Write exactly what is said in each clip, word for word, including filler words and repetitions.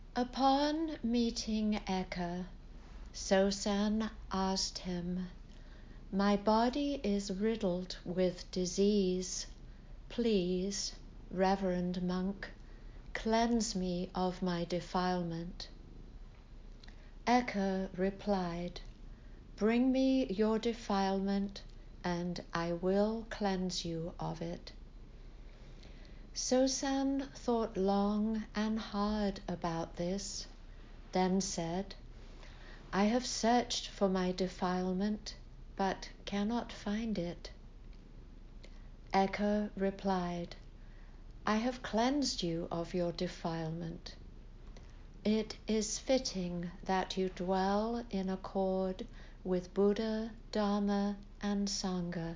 Upon meeting Eka, Sosan asked him, "My body is riddled with disease. Please, Reverend Monk, cleanse me of my defilement." Eka replied, "Bring me your defilement, and I will cleanse you of it." Sosan thought long and hard about this, then said, "I have searched for my defilement, but cannot find it." Eka replied, "I have cleansed you of your defilement. It is fitting that you dwell in accord with Buddha, Dharma, and Sangha."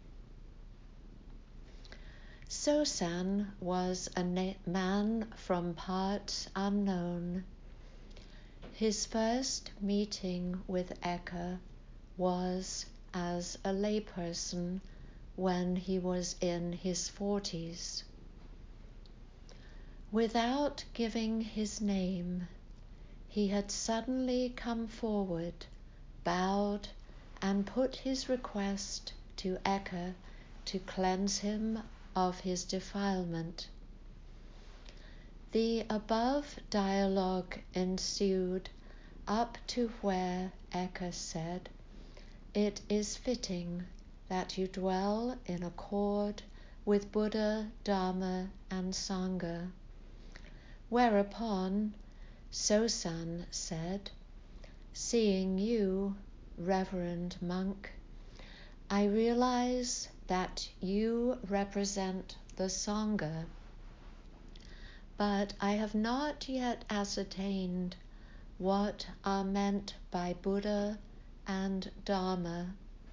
Sosan was a na- man from parts unknown. His first meeting with Eka was as a layperson when he was in his forties. Without giving his name, he had suddenly come forward, bowed, and put his request to Eka to cleanse him of his defilement. The above dialogue ensued up to where Eka said, "It is fitting that you dwell in accord with Buddha, Dharma, and Sangha." Whereupon Sosan said, "Seeing you, Reverend Monk, I realize that you represent the Sangha, but I have not yet ascertained what are meant by Buddha and Dharma."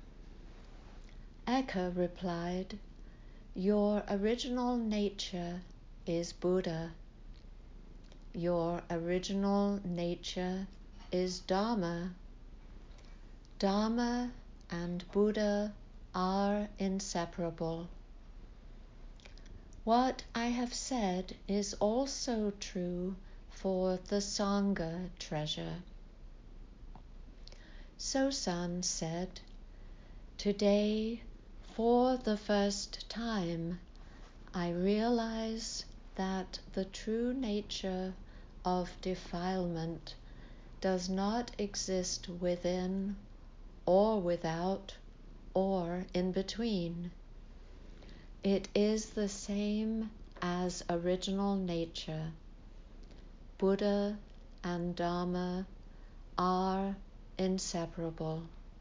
Eka replied, "Your original nature is Buddha. Your original nature is Dharma. Dharma and Buddha are inseparable. What I have said is also true for the Sangha treasure." Sosan said, "Today, for the first time, I realize that the true nature of defilement does not exist within or without or in between. It is the same as original nature. Buddha and Dharma are inseparable."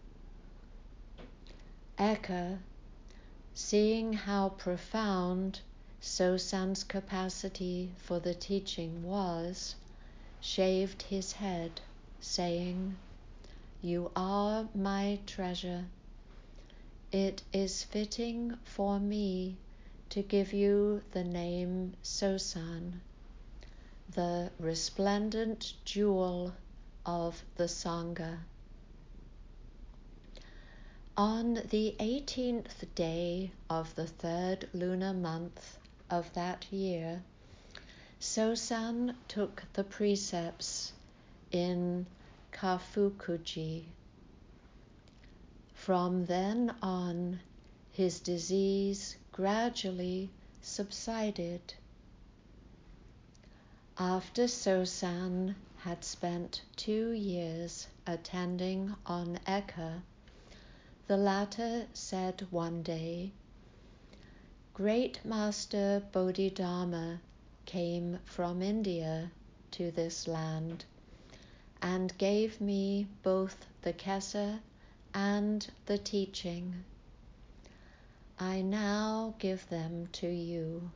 Eka, seeing how profound Sosan's capacity for the teaching was, shaved his head, saying, "You are my treasure. It is fitting for me to give you the name Sosan, the resplendent jewel of the Sangha." On the eighteenth day of the third lunar month of that year, Sosan took the precepts in Kafukuji. From then on, his disease gradually subsided. After Sosan had spent two years attending on Eka, the latter said one day, "Great Master Bodhidharma came from India to this land and gave me both the Kesa and the teaching. I now give them to you."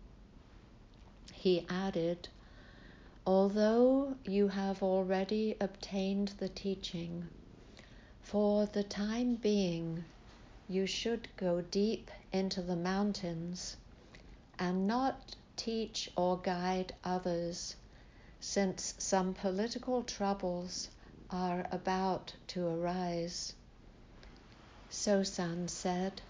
He added, "Although you have already obtained the teaching, for the time being, you should go deep into the mountains and not teach or guide others, since some political troubles are about to arise." Sosan said,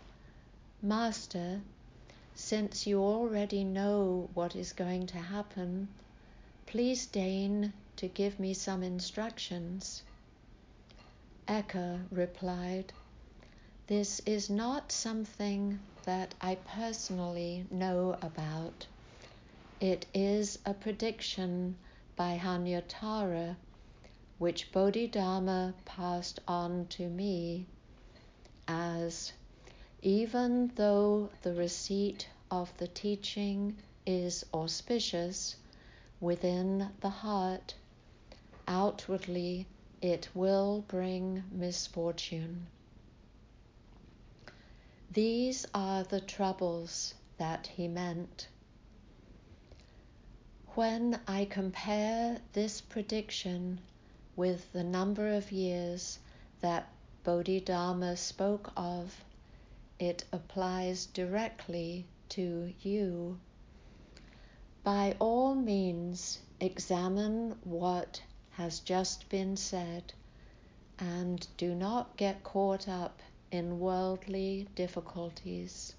"Master, since you already know what is going to happen, please deign to give me some instructions." Eka replied, "This is not something that I personally know about. It is a prediction by Hanyatara, which Bodhidharma passed on to me, as even though the receipt of the teaching is auspicious within the heart, outwardly it will bring misfortune. These are the troubles that he meant. When I compare this prediction with the number of years that Bodhidharma spoke of, it applies directly to you. By all means, examine what has just been said, and do not get caught up in worldly difficulties."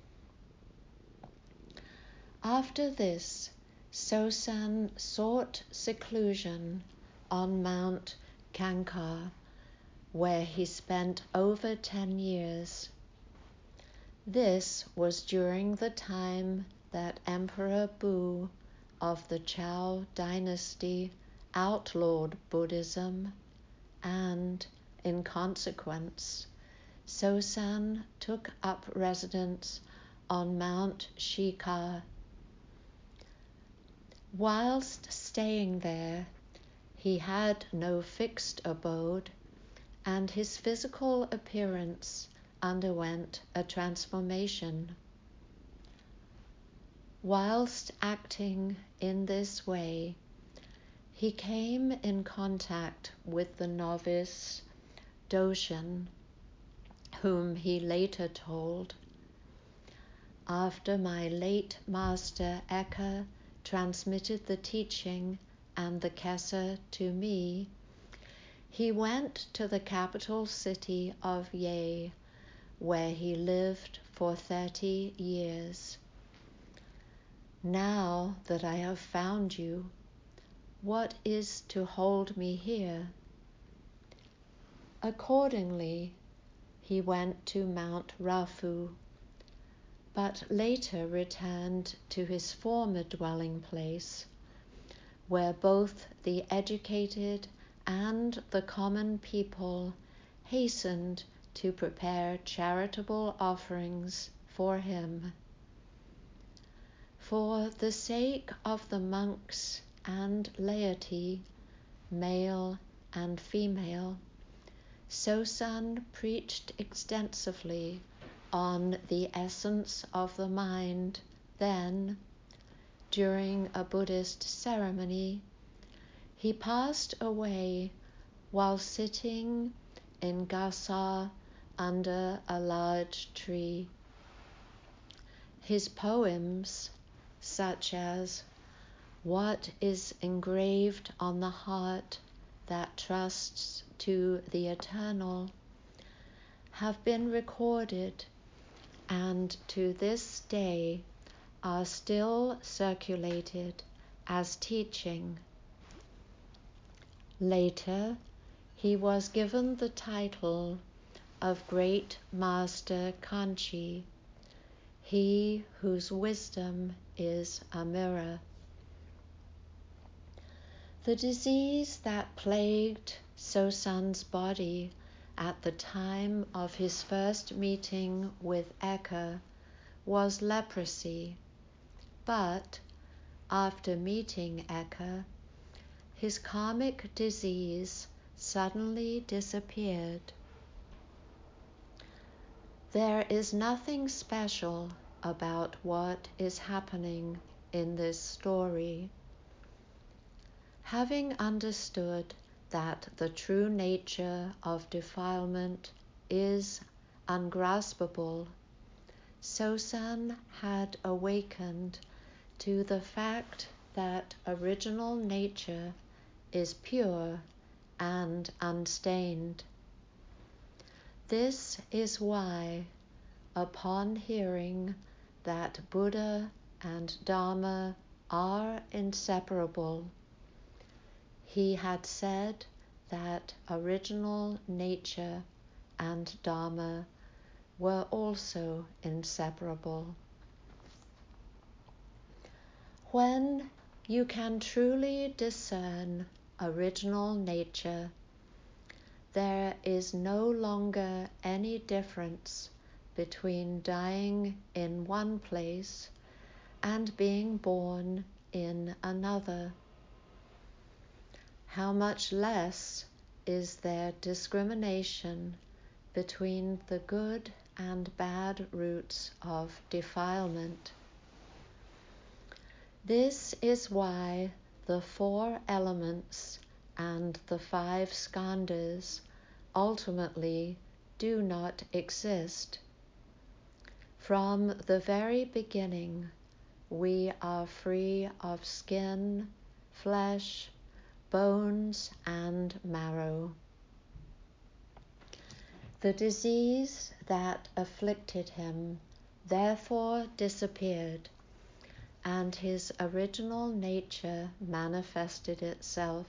After this, Sosan sought seclusion on Mount Kankar, where he spent over ten years. This was during the time that Emperor Bu of the Chao dynasty outlawed Buddhism, and, in consequence, Sosan took up residence on Mount Shikar. Whilst staying there, he had no fixed abode, and his physical appearance underwent a transformation. Whilst acting in this way, he came in contact with the novice Doshan, whom he later told, "After my late master Eka transmitted the teaching and the Kesa to me, he went to the capital city of Ye, where he lived for thirty years. Now that I have found you, what is to hold me here?" Accordingly, he went to Mount Rafu, but later returned to his former dwelling place, where both the educated and the common people hastened to prepare charitable offerings for him. For the sake of the monks and laity, male and female, Sosan preached extensively on the essence of the mind. Then, during a Buddhist ceremony, he passed away while sitting in Gasa under a large tree. His poems, such as "What is engraved on the heart that trusts to the eternal," have been recorded and to this day are still circulated as teaching. Later, he was given the title of Great Master Kanchi, he whose wisdom is a mirror. The disease that plagued Sosan's body at the time of his first meeting with Eka was leprosy, but after meeting Eka, his karmic disease suddenly disappeared. There is nothing special about what is happening in this story. Having understood that the true nature of defilement is ungraspable, Sosan had awakened to the fact that original nature is pure and unstained. This is why, upon hearing that Buddha and Dharma are inseparable, he had said that original nature and Dharma were also inseparable. When you can truly discern original nature, there is no longer any difference between dying in one place and being born in another. How much less is there discrimination between the good and bad roots of defilement. This is why the four elements and the five skandhas ultimately do not exist. From the very beginning, we are free of skin, flesh, bones, and marrow. The disease that afflicted him therefore disappeared, and his original nature manifested itself.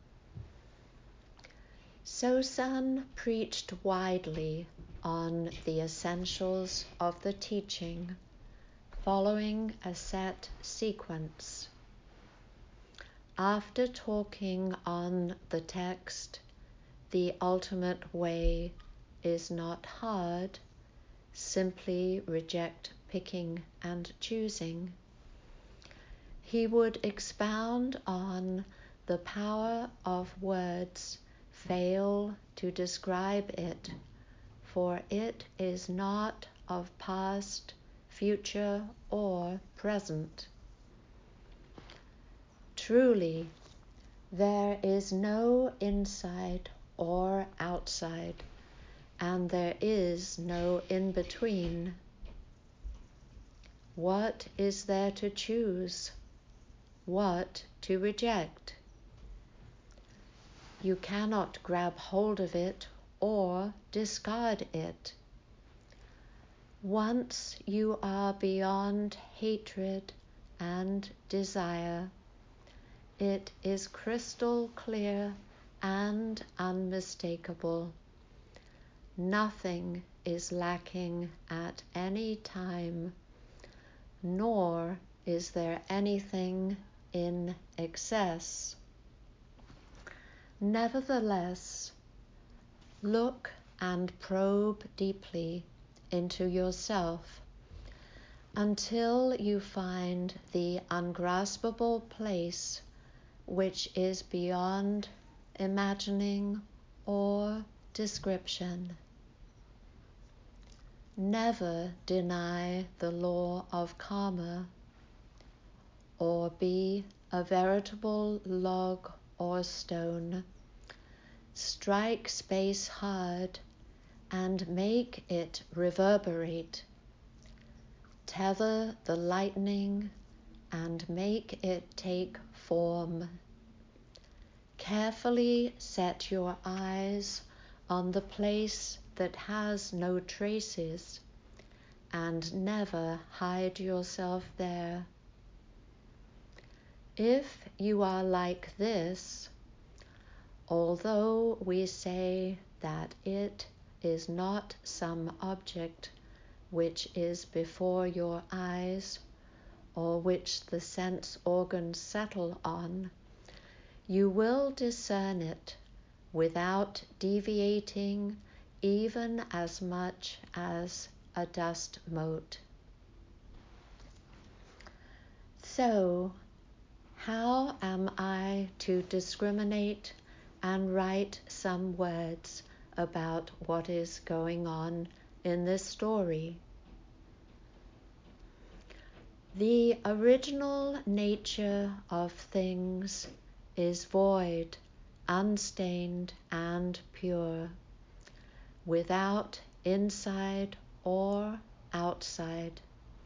Sosan preached widely on the essentials of the teaching, following a set sequence. After talking on the text, the ultimate way is not hard, simply reject picking and choosing. He would expound on the power of words fail to describe it, for it is not of past, future, or present. Truly, there is no inside or outside, and there is no in-between. What is there to choose? What to reject? You cannot grab hold of it or discard it. Once you are beyond hatred and desire, it is crystal clear and unmistakable. Nothing is lacking at any time, nor is there anything in excess. Nevertheless, look and probe deeply into yourself until you find the ungraspable place which is beyond imagining or description. Never deny the law of karma, or be a veritable log or stone. Strike space hard and make it reverberate. Tether the lightning and make it take form. Carefully set your eyes on the place that has no traces, and never hide yourself there. If you are like this, although we say that it is not some object which is before your eyes, or which the sense organs settle on, you will discern it without deviating even as much as a dust mote. So, how am I to discriminate and write some words about what is going on in this story? The original nature of things is void, unstained, and pure, without inside or outside.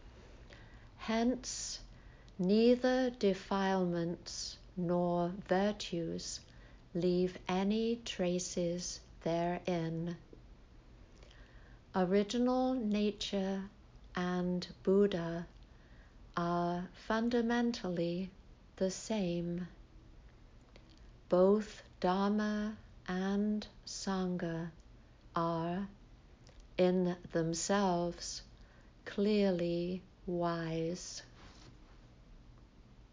Hence, neither defilements nor virtues leave any traces therein. Original nature and Buddha are fundamentally the same. both Dharma and Sangha are in themselves clearly wise.